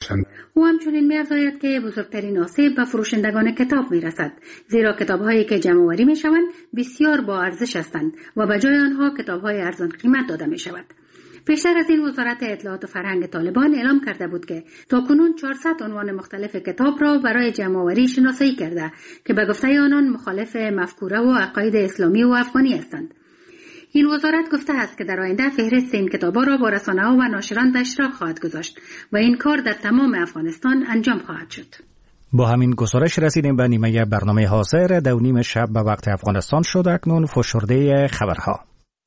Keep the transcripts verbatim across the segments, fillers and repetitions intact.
باشند. او همچنین می‌افزاید که بزرگترین آسیب به فروشندگان کتاب می‌رسد، زیرا کتاب‌هایی که جمع‌آوری می‌شوند بسیار با ارزش هستند و به جای آنها کتاب‌های ارزان قیمت داده می‌شود. پیشتر از این وزارت اطلاعات و فرهنگ طالبان اعلام کرده بود که تاکنون چهارصد عنوان مختلف کتاب را برای جمع‌آوری شناسایی کرده که به گفته آنان مخالف مفکوره و عقاید اسلامی و افغانی هستند. این وزارت گفته است که در آینده فهرست این کتاب‌ها را با رسانه‌ها و ناشران به اشتراک خواهد گذاشت و این کار در تمام افغانستان انجام خواهد شد. با همین گزارش رسیدیم به نیمه برنامه حاضر دو نیم شب به وقت افغانستان شد. اکنون فشرده خبرها.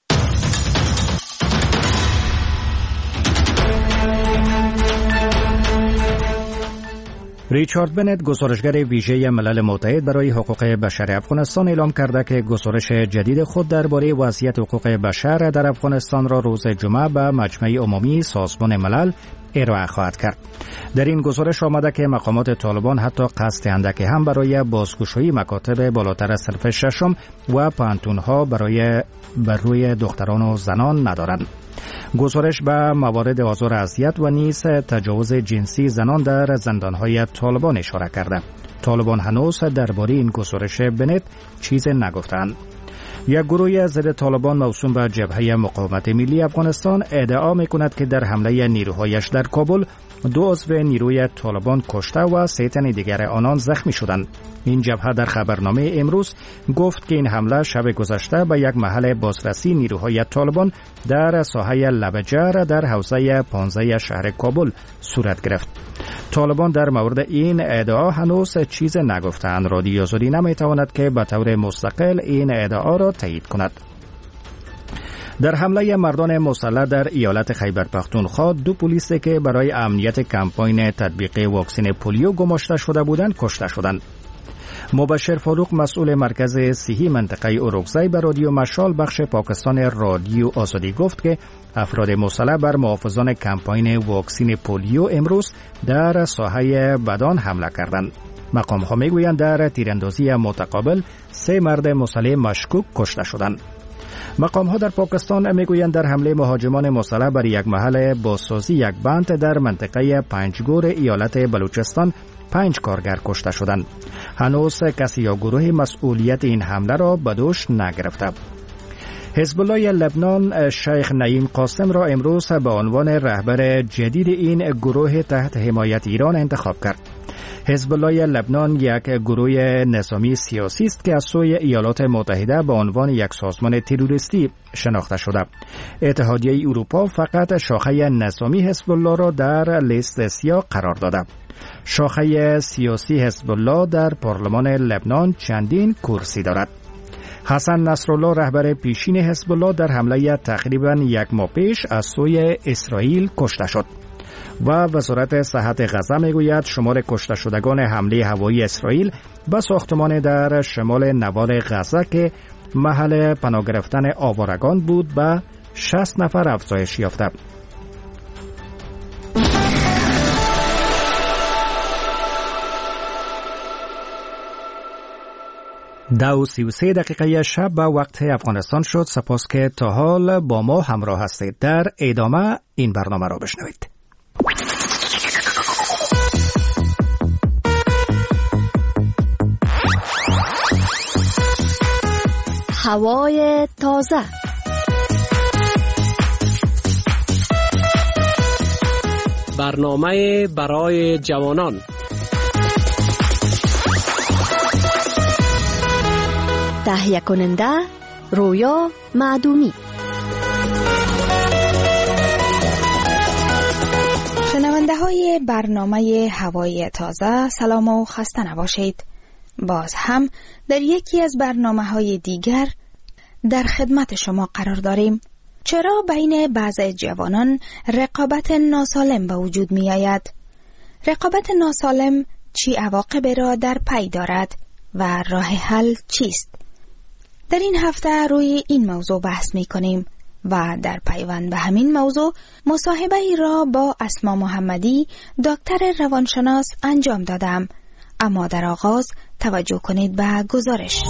ریچارد بنت، گزارشگر ویژه ملل متحد برای حقوق بشر افغانستان، اعلام کرده که گزارش جدید خود درباره وضعیت حقوق بشر در افغانستان را روز جمعه به مجمع عمومی سازمان ملل ارائه خواهد کرد. در این گزارش آمده که مقامات طالبان حتی قصد اندکی هم برای بازگشایی مکاتب بالاتر از صنف ششم و پانتونها برای بر روی دختران و زنان ندارند. گزارش به موارد آزار اذیت و نیز تجاوز جنسی زنان در زندانهای طالبان اشاره کرده. طالبان هنوز درباره این گزارش بنت چیز نگفتند. یک گروه ضد طالبان موسوم به جبهه مقاومت ملی افغانستان ادعا می‌کند که در حمله نیروهایش در کابل دو عضو نیروی طالبان کشته و سه تن دیگر آنان زخمی شدند. این جبهه در خبرنامه امروز گفت که این حمله شب گذشته به یک محل بازرسی نیروهای طالبان در ساحه لبجر در حوزه پانزده شهر کابل صورت گرفت. طالبان در مورد این ادعا هنوز چیز نگفتند. رادیو آزادی نمیتواند که به طور مستقل این ادعا را تایید کند. در حمله مردان مسلح در ایالت خیبر پختونخوا، دو پلیس که برای امنیت کمپاین تطبیق واکسن پولیو گماشته شده بودند کشته شدند. مبشر فاروق، مسئول مرکز صحی منطقه اورکزای، به رادیو مشال بخش پاکستان رادیو آزادی گفت که افراد مسلح بر محافظان کمپاین واکسن پولیو امروز در ساحه بدان حمله کردند. مقام ها میگویند در تیراندازی متقابل سه مرد مسلح مشکوک کشته شدند. مقام ها در پاکستان میگویند در حمله مهاجمان مسلح بر یک محل بازسازی یک بند در منطقه پنجگور ایالت بلوچستان پنج کارگر کشته شدند. هنوز کسی یا گروه مسئولیت این حمله را به دوش نگرفته. حزب الله لبنان شیخ نعیم قاسم را امروز به عنوان رهبر جدید این گروه تحت حمایت ایران انتخاب کرد. حزب الله لبنان یک گروه نظامی سیاسی است که از سوی ایالات متحده به عنوان یک سازمان تروریستی شناخته شده. اتحادیه اروپا فقط شاخه نظامی حزب الله را در لیست سیاه قرار داده. شاخه سیاسی حزب الله در پارلمان لبنان چندین کرسی دارد. حسن نصرالله، رهبر پیشین حزب الله، در حمله تقریبا یک ماه پیش از سوی اسرائیل کشته شد و وزارت صحت غزه میگوید شمار کشته شدگان حمله هوایی اسرائیل به ساختمان در شمال نوار غزه که محل پناه گرفتن آوارگان بود به شصت نفر افزایش یافته. دو سی و سه دقیقه شب به وقت افغانستان شد. سپاس که تا حال با ما همراه هستید. در ادامه این برنامه را بشنوید. هوای تازه، برنامه برای جوانان، تهیه کننده رویا معدومی. شنونده های برنامه هوای تازه، سلام و خسته نباشید. باز هم در یکی از برنامه های دیگر در خدمت شما قرار داریم. چرا بین بعض جوانان رقابت ناسالم به وجود می آید؟ رقابت ناسالم چی عواقب را در پی دارد و راه حل چیست؟ در این هفته روی این موضوع بحث می کنیم و در پیوند به همین موضوع مصاحبه ای را با اسما محمدی، دکتر روانشناس انجام دادم. اما در آغاز توجه کنید به گزارش.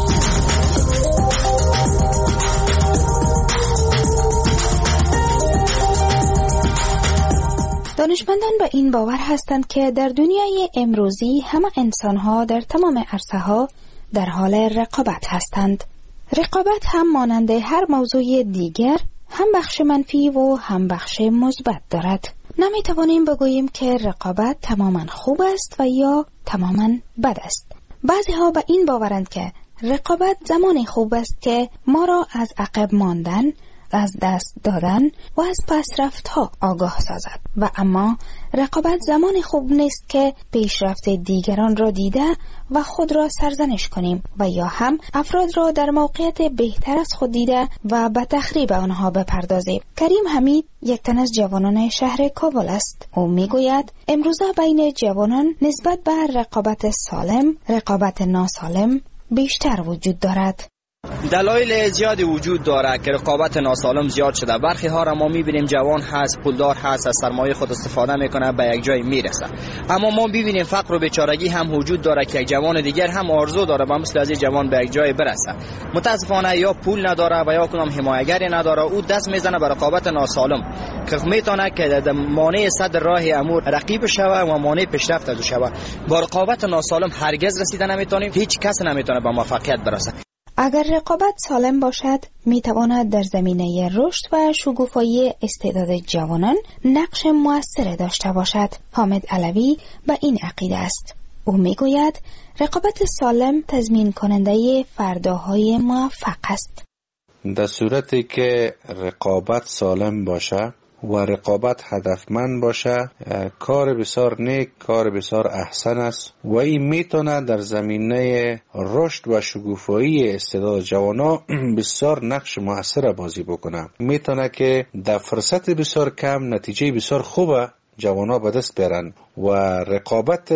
دانشمندان به این باور هستند که در دنیای امروزی همه انسان‌ها در تمام عرصه‌ها در حال رقابت هستند. رقابت هم مانند هر موضوع دیگر هم بخش منفی و هم بخش مثبت دارد. نمیتوانیم بگوییم که رقابت تماما خوب است و یا تماما بد است. بعضی ها به این باورند که رقابت زمان خوب است که ما را از عقب ماندن، از دست دادن و از پیشرفت ها آگاه سازد و اما رقابت زمان خوب نیست که پیشرفت دیگران را دیده و خود را سرزنش کنیم و یا هم افراد را در موقعیت بهتر از خود دیده و به تخریب آنها بپردازیم. کریم حمید یک تن از جوانان شهر کابل است. او میگوید امروزه بین جوانان نسبت به رقابت سالم، رقابت ناسالم بیشتر وجود دارد. دلایل زیادی وجود داره که رقابت ناسالم زیاد شده. برخی ها را ما میبینیم جوان هست، پولدار هست، از سرمایه خود استفاده میکنه، به یک جای میرسه. اما ما ببینیم فقر و بیچارگی هم وجود داره که یک جوان دیگر هم آرزو داره با مثل از این جوان به یک جای برسه. متاسفانه یا پول نداره و یا کدام حمایتگری نداره، او دست میزنه به رقابت ناسالم که میتونه که مانع صد راه امور رقیب شوه و مانع پیشرفت از شوه. با رقابت ناسالم هرگز رسیدن نمیتونیم، هیچ کس نمیتونه به موفقیت برسه. اگر رقابت سالم باشد، می تواند در زمینه رشد و شکوفایی استعداد جوانان نقش مؤثر داشته باشد. حامد علوی به این عقیده است. او می گوید رقابت سالم تضمین کننده فرداهای موفق است. در صورتی که رقابت سالم باشه و رقابت هدفمند باشه، کار بسیار نیک، کار بسیار احسن است و این میتونه در زمینه رشد و شکوفایی استعداد جوانا بسیار نقش مؤثر بازی بکنه. میتونه که در فرصت بسیار کم نتیجه بسیار خوبه جوانا به دست بیارن و رقابت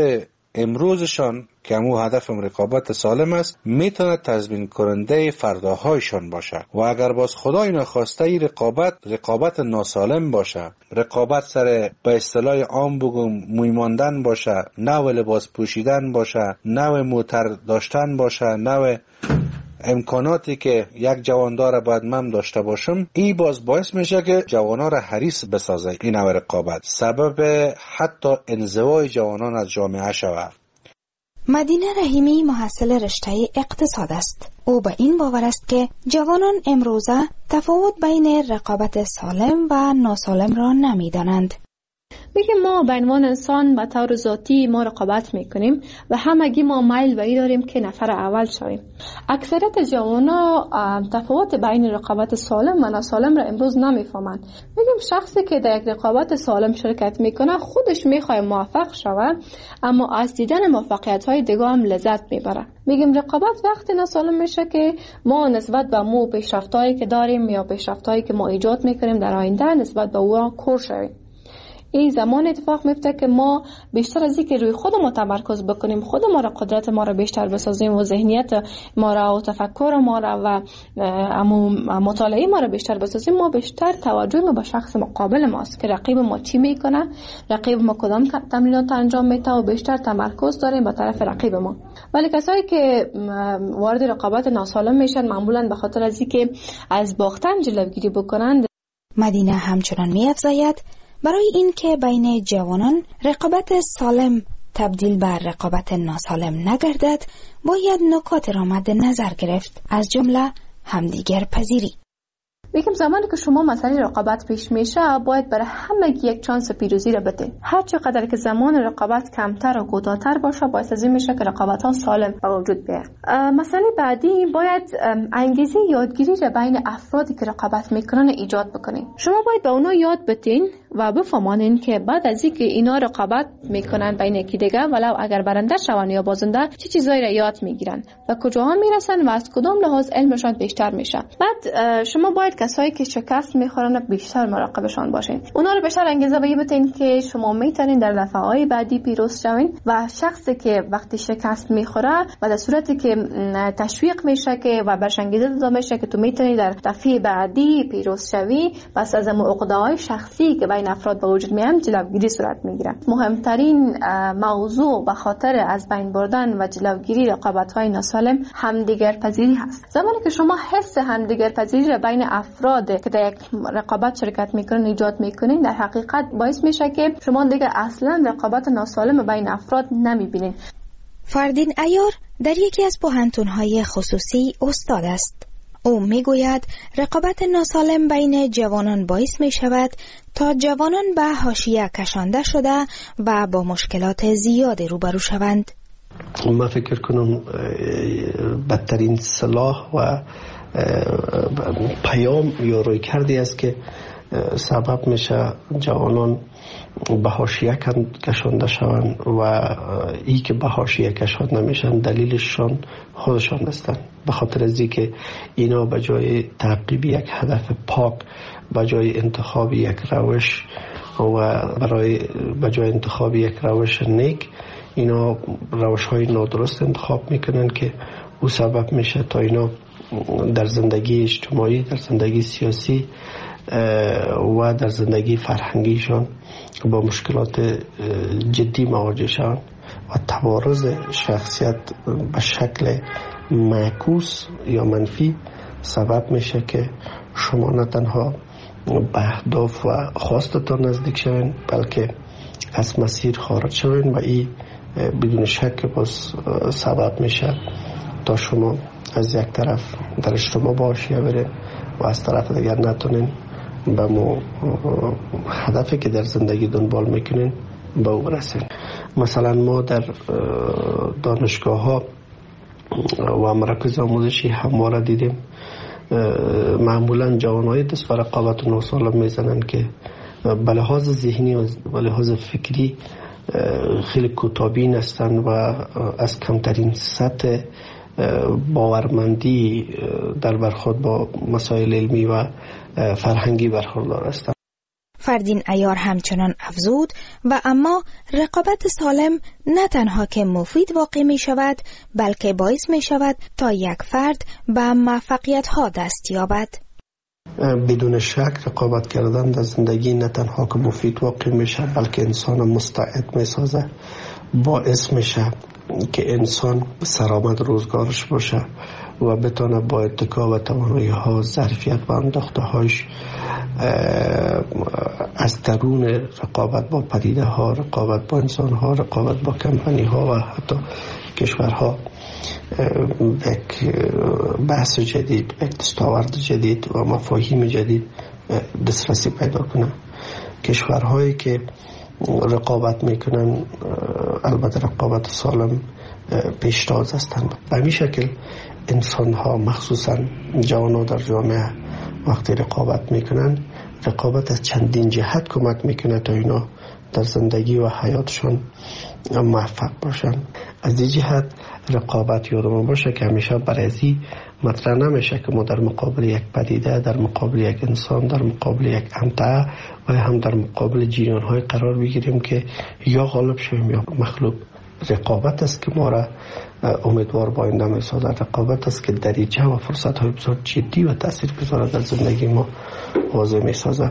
امروزشان که همون هدف رقابت سالم است میتونه تضمین کننده فرداهایشان باشه. و اگر باز خدای نخواسته ای رقابت رقابت ناسالم باشه، رقابت سر به اصطلاح عام بگم موی ماندن باشه، نوع لباس پوشیدن باشه، نوع موتر داشتن باشه، نوع امکاناتی که یک جوان داره باید من داشته باشم، ای باز باعث میشه که جوانا را حریص بسازه. این نوع رقابت سبب حتی انزوای جوانان از جامعه شود. مدینه رحیمی محصل رشته اقتصاد است. او به این باور است که جوانان امروزه تفاوت بین رقابت سالم و ناسالم را نمیدانند. میگه ما به عنوان انسان به طور ذاتی ما رقابت میکنیم و همگی ما میل به این داریم که نفر اول شویم. اکثریت جوانا تفاوت بین رقابت سالم و ناسالم را امروز نمیفهمند. میگیم شخصی که در یک رقابت سالم شرکت میکنه خودش میخواد موفق شود، اما از دیدن موفقیت های دیگه هم لذت میبره. میگیم رقابت وقتی ناسالم میشه که ما نسبت به مو پیشرفتایی که داریم یا پیشرفتایی که ما ایجاد میکنیم در آینده نسبت به او کور شویم. این زمان اتفاق میفته که ما بیشتر از اینکه روی خود ما تمرکز بکنیم، خود ما را قدرت ما را بیشتر بسازیم و ذهنیت ما را و تفکر ما را و مطالعه ما را بیشتر بسازیم، ما بیشتر توجه ما به شخص مقابل ماست که رقیب ما چی میکنه، رقیب ما کدام تمرینات انجام میده و بیشتر تمرکز داریم به طرف رقیب ما. ولی کسایی که وارد رقابت ناسالم میشن معمولا به خاطر از اینکه از باختن جلوگیری بکنند. مدینه همچنان می‌افزاید برای این که بین جوانان رقابت سالم تبدیل بر رقابت ناسالم نگردد، باید نکات را مد نظر گرفت، از جمله همدیگر پذیری. میگم زمانی که شما مسئله رقابت پیش میشه باید برای همه یک چانس پیروزی را بدین. هر چقدر که زمان رقابت کمتر و کوتاه‌تر باشه باعث از این میشه که رقابت ها سالم به وجود بیاد. مسئله بعدی باید انگیزه یادگیری را بین افرادی که رقابت میکنن ایجاد بکنین. شما باید به اونا یاد بدین و بفهمانین که بعد از اینکه اینا رقابت میکنن بین یکی دیگه، ولو اگر برنده شون یا بازنده، چه چیزایی را یاد میگیرن و کجاها میرسن و از کدام لحاظ علمشان بیشتر میشه. بعد شما باید کسایی که شکست میخورن بیشتر مراقبشان باشین. اونا رو بیشتر انگیزه بدین که شما میتونین در دفعه‌های بعدی پیروز شوین و شخصی که وقتی شکست میخوره و در صورتی که تشویق میشه که و برش انگیزه داده میشه که تو میتونی در دفعه بعدی پیروز شوی، بس از اون عقده‌های شخصی که بین بین افراد به وجود میاد جلوگیری صورت میگیره. مهمترین موضوع به خاطر از بین بردن و جلوگیری رقابت‌های ناسالم همدیگر پذیری هست. زمانی که شما حس همدیگر پذیری را بین افراد که در یک رقابت شرکت میکنن ایجاد میکنین، در حقیقت باعث میشه که شما دیگه اصلا رقابت ناسالم بین افراد نمیبینین. فردین عیار در یکی از پوهنتون‌های خصوصی استاد است. او میگوید رقابت ناسالم بین جوانان باعث می شود تا جوانان به حاشیه کشانده شده و با مشکلات زیادی روبرو شوند. من فکر کنم بدترین سلاح و پیام یا روی کردی است که سبب میشه جوانان به حاشیه کشانده شوند و ای که به حاشیه کشانده نمیشن دلیلشان خودشان هستند. به خاطر از اینکه اینا به جای تعقیب یک هدف پاک، به جای انتخاب یک روش و برای به جای انتخاب یک روش نیک، اینا روش های نادرست انتخاب میکنن که او سبب میشه تا اینا در زندگی اجتماعی، در زندگی سیاسی و در زندگی فرهنگیشان با مشکلات جدی مواجه شوند و توارث شخصیت به شکل معکوس یا منفی سبب میشه که شما نه تنها به اهداف و خواستتان نزدیک شوین بلکه از مسیر خارج شوین و این بدون شک باز سبب میشه تا شما از یک طرف در اجتماع با حاشیه برین و از طرف دیگر نتونین به مو هدفی که در زندگی دنبال میکنین به او برسین. مثلا ما در دانشگاه ها و مراکز آموزشی همواره دیدیم معمولا جوانای دست و رقابت ناسالم میزنن که به لحاظ ذهنی و به لحاظ فکری خیلی کوتاه‌بین هستند و از کمترین سطح باورمندی در برخورد با مسائل علمی و فرهنگی برخوردار هستند. فردین عیار همچنان افزود و اما رقابت سالم نه تنها که مفید واقع می شود بلکه باعث می شود تا یک فرد به موفقیت ها دست یابد. بدون شک رقابت کردن در زندگی نه تنها که مفید واقع می شود بلکه انسان مستعد می سازه، باعث می شود که انسان سرآمد روزگارش باشه و بتونه با اتکا و توانایی ها ظرفیت و انداخته هاش از درون رقابت با پدیده ها، رقابت با انسان ها، رقابت با کمپانی ها و حتی کشورها یک بحث جدید، یک دستاورد جدید و مفاهیم جدید دسترسی پیدا کنه. کشورهایی که رقابت میکنن البته رقابت سالم پیشتاز هستند. به همین شکل انسان ها مخصوصا جوانان در جامعه وقتی رقابت میکنن، رقابت از چندین جهت کمک میکنه تا اینا در زندگی و حیاتشون موفق باشن. از این جهت رقابت یادمون باشه که همیشه برازی مطرح نمیشه که ما در مقابل یک پدیده، در مقابل یک انسان، در مقابل یک امتعه و هم در مقابل جریان های قرار بگیریم که یا غالب شویم یا مغلوب. رقابت است که ما را امیدوار با آینده می‌سازد. رقابت است که دریچه و فرصت های بسیار جدی و تاثیرگذار در زندگی ما واضح می‌سازد.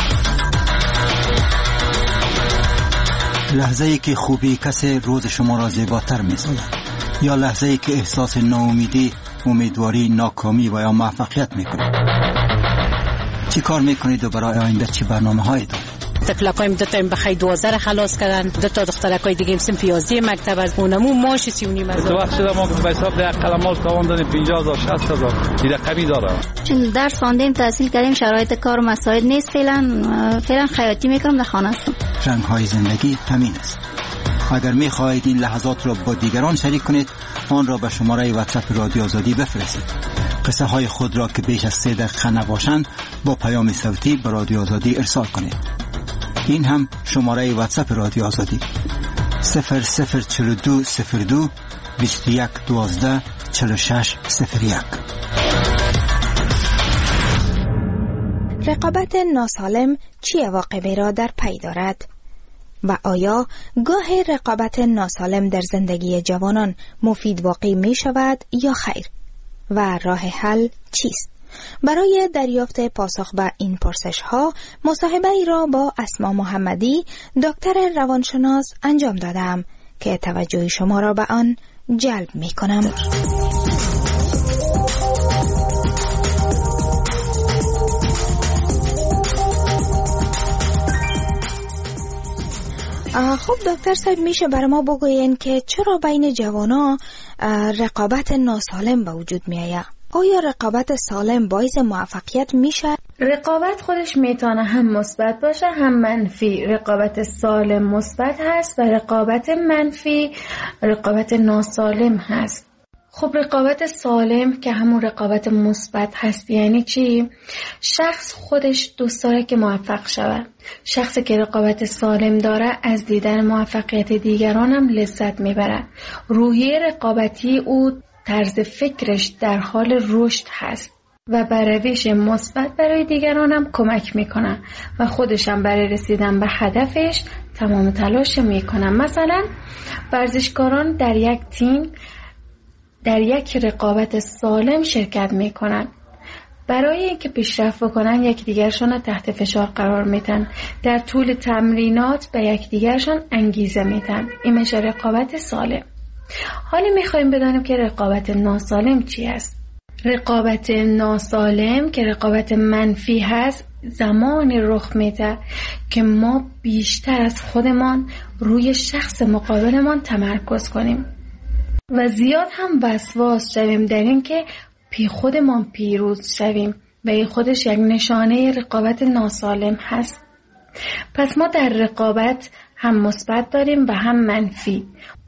لحظه‌ای که خوبی کسی روز شما را زیباتر می‌سازد یا لحظه‌ای که احساس ناامیدی، امیدواری، ناکامی و یا موفقیت می‌کند. چی کار می‌کنید و برای آینده چی برنامه‌هایی دارید؟ تفلقایم دو تا بخای دوازده خلاص کردن، دو تا دخترکای دیگه هم سن پیازی مکتب از اونمو ماش سی و نیم هزار. تو وقت شده ما به حساب ده قلماش تاوان دادیم پنجاه هزار شصت هزار این رقمی داره. چون درس خواندیم تحصیل کردیم شرایط کار مساعد نیست، فعلا فعلا خیاطی میکنم در خانه هستم. رنگ‌های زندگی همین است. اگر می‌خواهید این لحظات را با دیگران شریک کنید، آن را به شماره واتساپ رادیو آزادی بفرستید. قصه های خود را که بیش از سه دقیقه نباشند با پیام صوتی به رادیو آزادی ارسال کنید. این هم شماره واتساپ رادیو آزادی صفر صفر چهل و دو صفر دو بیست و یک دوازده چهل و شش صفر یک. رقابت ناسالم چه عواقبی را در پی دارد و آیا گاه رقابت ناسالم در زندگی جوانان مفید واقع می شود یا خیر و راه حل چیست؟ برای دریافت پاسخ به این پرسش ها مصاحبه ای را با اسما محمدی دکتر روانشناس انجام دادم که توجه شما را به آن جلب می کنم. خب دکتر صاحب، میشه برای ما بگوین که چرا بین جوانا رقابت ناسالم به وجود میآید؟ آیا رقابت سالم باعث موفقیت میشه؟ رقابت خودش میتونه هم مثبت باشه هم منفی. رقابت سالم مثبت هست و رقابت منفی رقابت ناسالم هست. خب رقابت سالم که همون رقابت مثبت هست یعنی چی؟ شخص خودش دوست داره که موفق شود. شخصی که رقابت سالم داره از دیدن موفقیت دیگران هم لذت میبره. روحیه رقابتی او طرز فکرش در حال رشد هست و بر روش مثبت برای دیگران هم کمک میکنه و خودش هم برای رسیدن به هدفش تمام تلاش میکنه. مثلا ورزشکاران در یک تیم در یک رقابت سالم شرکت میکنن. برای اینکه پیشرفت بکنن یکدیگرشون رو تحت فشار قرار میدن. در طول تمرینات به یکدیگرشون انگیزه میدن. این میشه رقابت سالم. حالا میخوایم بدانیم که رقابت ناسالم چی است. رقابت ناسالم که رقابت منفی هست زمانی رخ میده که ما بیشتر از خودمان روی شخص مقابلمان تمرکز کنیم و زیاد هم وسواس شویم در این که پی خودمان پیروز شویم و این خودش یک نشانه رقابت ناسالم هست. پس ما در رقابت هم مثبت داریم و هم منفی.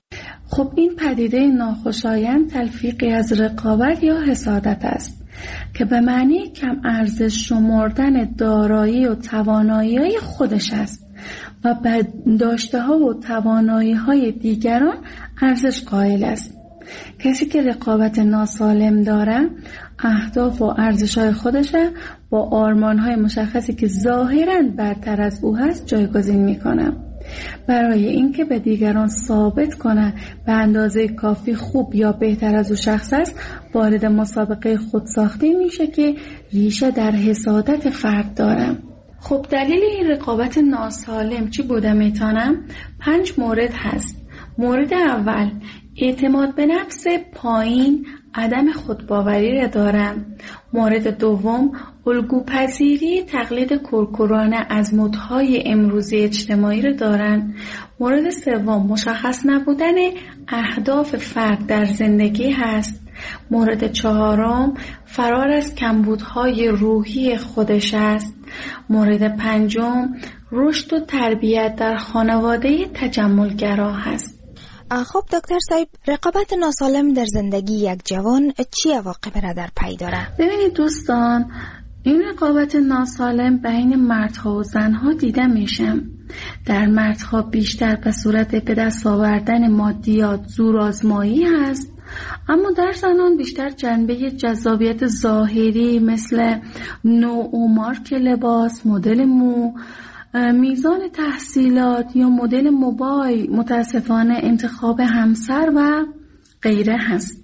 خب این پدیده ناخوشایند تلفیقی از رقابت یا حسادت است که به معنی کم ارزش شمردن دارایی و توانایی خودش است و به داشته ها و توانایی های دیگران ارزش قائل است. کسی که رقابت ناسالم داره اهداف و ارزش های خودش با آرمان های مشخصی که ظاهراً برتر از او هست جایگزین میکنه. برای اینکه به دیگران ثابت کنه به اندازه کافی خوب یا بهتر از او شخص است وارد مسابقه خودساخته میشه که ریشه در حسادت فرد داره. خب دلیل این رقابت ناسالم چی بوده میتونم؟ پنج مورد هست. مورد اول اعتماد به نفس پایین، عدم خودباوری را دارم. مورد دوم الگوپذیری، تقلید کورکورانه از مدهای امروزی اجتماعی را دارن. مورد سوم مشخص نبودن اهداف فرد در زندگی هست. مورد چهارم فرار از کمبودهای روحی خودش است. مورد پنجم رشد و تربیت در خانواده تجملگرا هست. خب دکتر صاحب، رقابت ناسالم در زندگی یک جوان چی عواقبی را در پی داره؟ ببینید دوستان، این رقابت ناسالم بین مردها و زنها دیده میشه. در مردها بیشتر به صورت به دست آوردن مادیات، زورآزمایی هست، اما در زنان بیشتر جنبه جذابیت ظاهری مثل نوع و مارک لباس، مدل مو، میزان تحصیلات یا مدل موبایل، متاسفانه انتخاب همسر و غیره هست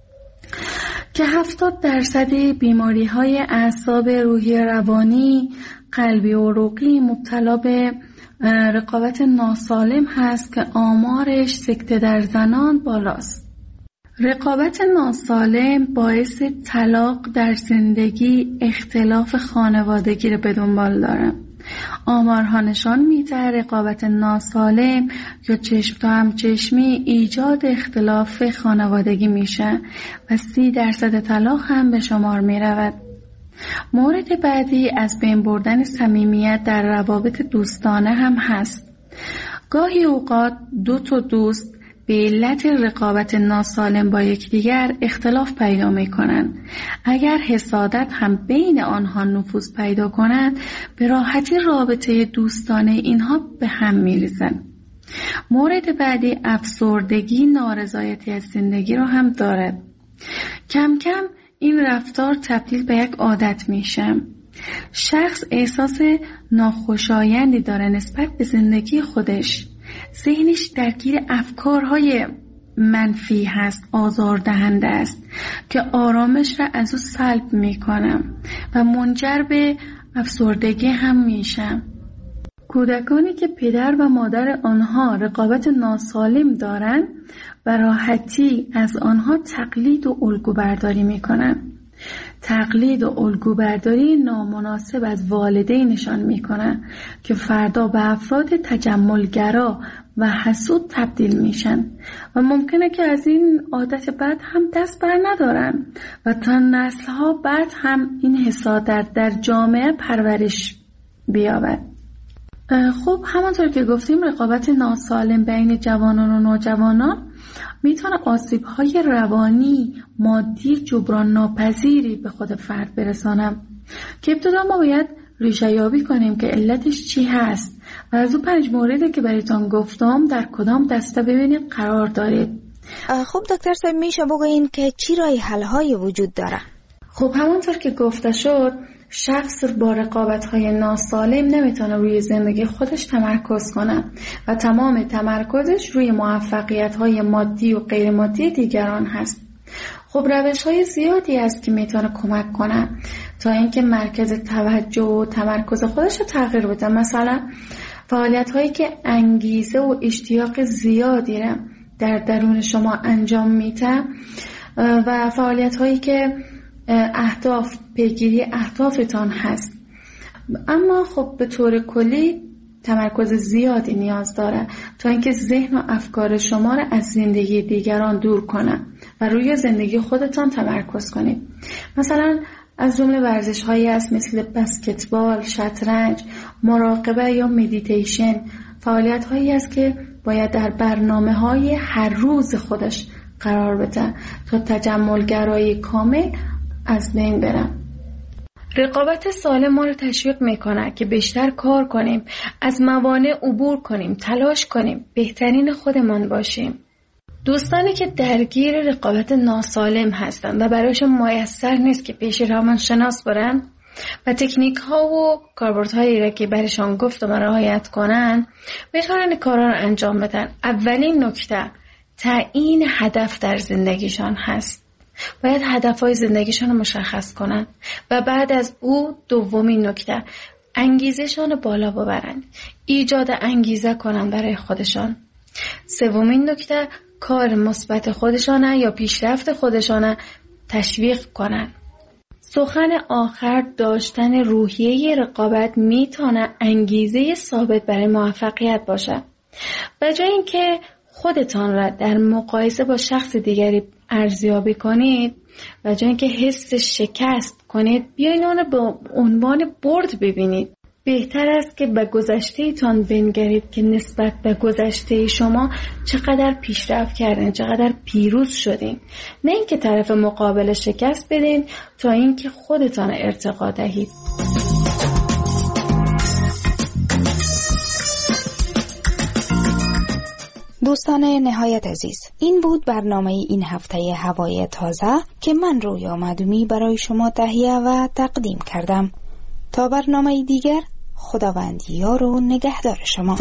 که هفتاد درصد بیماری های اعصاب، روحی، روانی، قلبی و عروقی مبتلا به رقابت ناسالم هست که آمارش سکته در زنان بالاست. رقابت ناسالم باعث طلاق در زندگی، اختلاف خانوادگی رو به دنبال داره. آمارها نشان میده رقابت ناسالم یا چشم تا هم چشمی ایجاد اختلاف خانوادگی میشه و سی درصد طلاق هم به شمار میرود. مورد بعدی از بین بردن صمیمیت در روابط دوستانه هم هست. گاهی اوقات دو تا دوست به علت رقابت ناسالم با یکدیگر اختلاف پیدا می‌کنند. اگر حسادت هم بین آنها نفوذ پیدا کند، به راحتی رابطه دوستانه اینها به هم می‌ریزند. مورد بعدی افسردگی، نارضایتی از زندگی رو هم دارد. کم کم این رفتار تبدیل به یک عادت میشه. شخص احساس ناخوشایندی داره نسبت به زندگی خودش. ذهنش درگیر افکارهای منفی هست، آزاردهنده است که آرامش را از او سلب میکنم و منجر به افسردگی هم میشم. کودکانی که پدر و مادر آنها رقابت ناسالم دارند و راحتی از آنها تقلید و الگو برداری میکنند. تقلید و الگو برداری نامناسب از والدینشان میکنند که فردا به افراد تجملگرا و حسود تبدیل میشن و ممکنه که از این عادت بد هم دست بر ندارن و تا نسلها بعد هم این حسادت در جامعه پرورش بیابد. خب همانطور که گفتیم رقابت ناسالم بین جوانان و نوجوانان میتونه آسیب‌های روانی، مادی، جبران ناپذیری به خود فرد برسانه که ابتدا ما باید ریشه یابی کنیم که علتش چی هست و از اون پنج موردی که برایتان گفتم در کدام دسته ببینید قرار دارید. خب دکتر صاحب میشه بگوین که چی راه حل‌های وجود داره؟ خب همونطور که گفته شد شخص با رقابت‌های ناسالم نمیتونه روی زندگی خودش تمرکز کنه و تمام تمرکزش روی موفقیت‌های مادی و غیر مادی دیگران هست. خب روش‌های زیادی هست که میتونه کمک کنه تا اینکه مرکز توجه و تمرکز خودش رو تغییر بده. مثلا فعالیت‌هایی که انگیزه و اشتیاق زیادی رو در درون شما انجام میده و فعالیت‌هایی که اهداف پیگیری اهدافتان هست. اما خب به طور کلی تمرکز زیادی نیاز داره تا اینکه ذهن و افکار شما را از زندگی دیگران دور کنه و روی زندگی خودتان تمرکز کنید. مثلا از جمله ورزش‌هایی هست مثل بسکتبال، شطرنج، مراقبه یا مدیتیشن، فعالیت‌هایی است که باید در برنامه‌های هر روز خودش قرار بده تا تجملگرایی کامل از بین بره. رقابت سالم ما رو تشویق میکنه که بیشتر کار کنیم، از موانع عبور کنیم، تلاش کنیم، بهترین خودمان باشیم. دوستانی که درگیر رقابت ناسالم هستند و برایشون میسر نیست که پیش روانشناس برن و تکنیک ها و کاربردهایی را که برایشان گفتم رعایت کنن، میتونن کارا رو انجام بدن. اولین نکته تعیین هدف در زندگیشان هست. باید هدفهای زندگیشان رو مشخص کنن و بعد از او دومین نکته انگیزشان رو بالا ببرن، ایجاد انگیزه کنن برای خودشان. سومین نکته کار مثبت خودشانه یا پیشرفت خودشانه تشویق کنن. سخن آخر داشتن روحیه رقابت میتونه انگیزه ثابت برای موفقیت باشه. به جای اینکه خودتان را در مقایسه با شخص دیگری ارزیابی کنید و جای اینکه حس شکست کنید بیاین آن به عنوان برد ببینید. بهتر است که به گذشته تان بنگرید که نسبت به گذشته شما چقدر پیشرفت کردین، چقدر پیروز شدین، نه اینکه طرف مقابل شکست بدین تا اینکه خودتان ارتقا دهید. دوستان نهایت عزیز، این بود برنامه این هفته هوای تازه که من رویا معدومی برای شما تهیه و تقدیم کردم. تا برنامه دیگر، خداوند یار و نگهدار شما.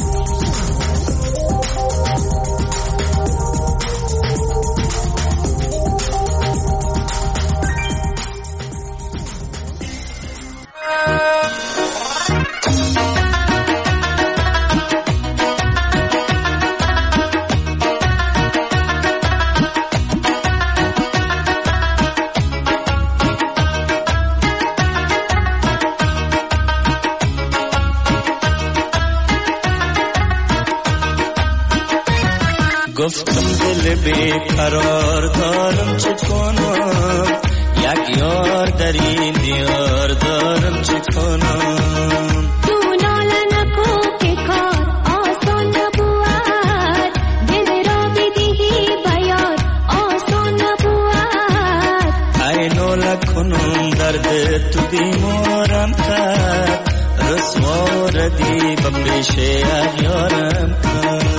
گفتم دل بیقرار دارم چه کنم، یک یار در این دیار دارم چه کنم. تو ناله نکو که کار آسان نبود، دل را بدهی بیار آسان نبود. ای ناله کنم درد تو بیمارم کرد، رسوا ردی به پیش یارم کرد.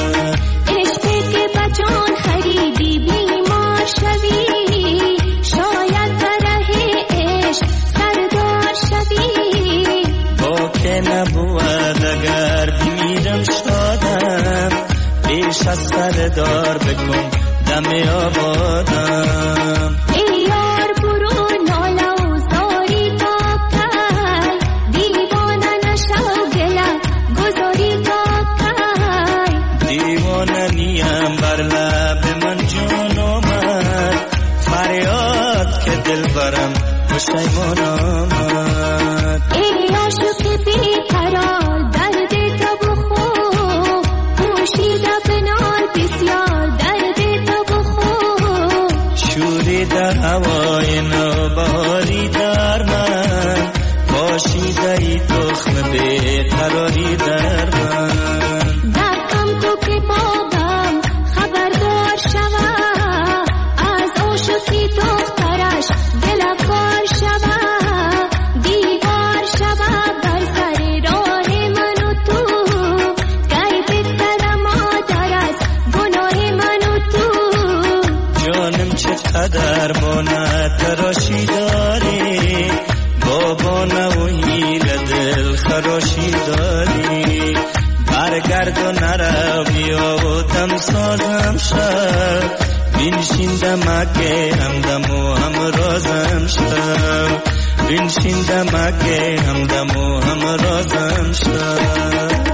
جان خریدی بیمار شوی، شاید برای عشق سردار شوی. با که نبود اگر بیمیرم شادم، پیش از مسخره دار بکن دم آبادم. ای یار برو ناله و زاری تا کی، دیوانه نشو گله گذاری تا کی. دیوانه نیم بر لب من جان آمد، فریاد که دل برم پشیمان آمد. ای عاشق بیقرار درد تو بخو، پوشیده بنال بسیار درد تو بخو. شوریده هوای نوبهاری در من، پاشیده ای تخم بیقراری در من. دقم تو که بابم خبردار شوه، از عاشقی دخترش دل کار شوه. دیوار شوه بر سر راه من و تو، گی بگذره مادر از گناه من و تو. جانم چقدر مانه تراشی داری، بابا و هیل دل خراشی داری. برگرد و نرو بیا و دم سازم شد، بینشین دمکه همدم و همرازم شد. بینشین دمکه همدم و همرازم شد.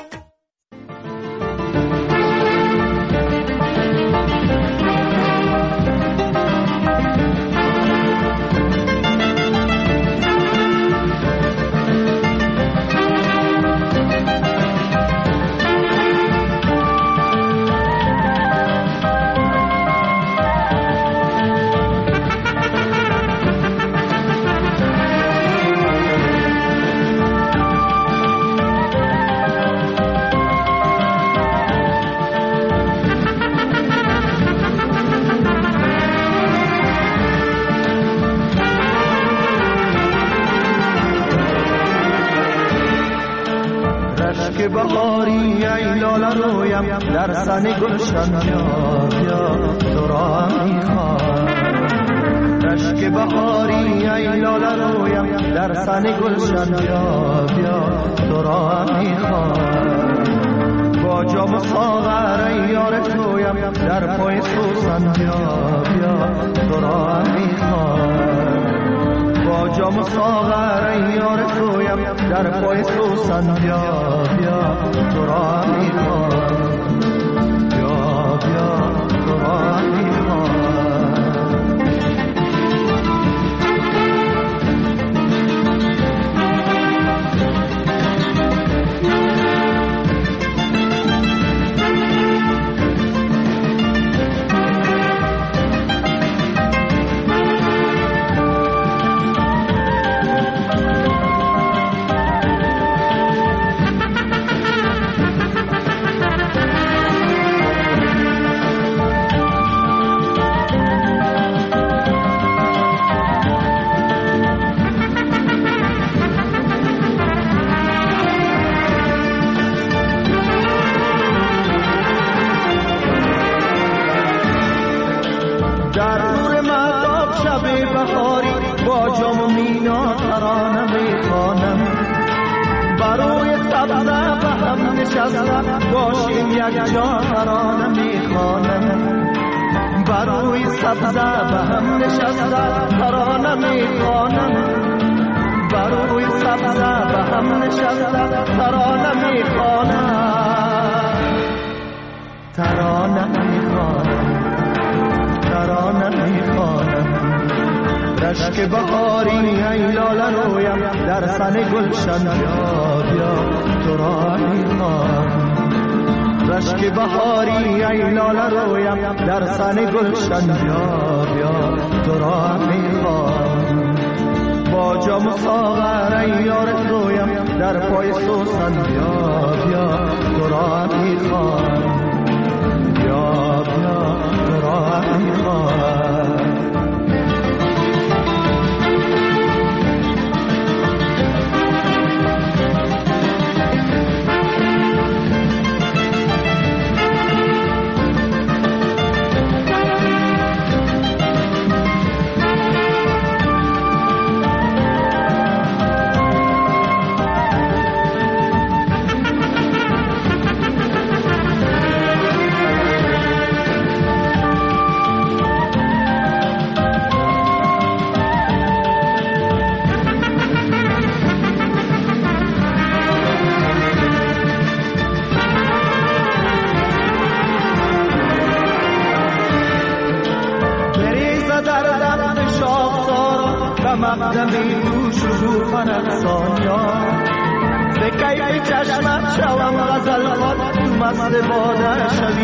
که بهاری ای لاله رویم در سن گلشن بیا بیا تو را میخوام. رشک بهاری ای لاله رویم در سن گلشن بیا بیا تو را میخوام. با جام و ساغر ای یار تویم در پای سوسن بیا بیا تو را میخوام. با جام و ساغر ای یار تویم در پای سوسن بیا بیا تو را میخوام. بیا بیا تو را میخوام. باشیم یک جا ترانه میخوانم. بروی سبزه به هم نشسته ترانه میخوانم. بروی سبزه به هم نشسته ترانه میخوانم. ترانه میخوانم. ترانه میخوانم. رشک بهاری ای لاله رویم در سن گلشن بیا بیا تو را میخوام. رشک بهاری ای لاله رویم در سن گلشن بیا بیا تو را میخوام. با جام و ساغر ای یار تویم در پای سوسن بیا بیا تو را میخوام. بیا بیا تو را میخوام. دمی دوش و پرستان یار به کیف چشمت شوم غزل خوان تو مست باده شوی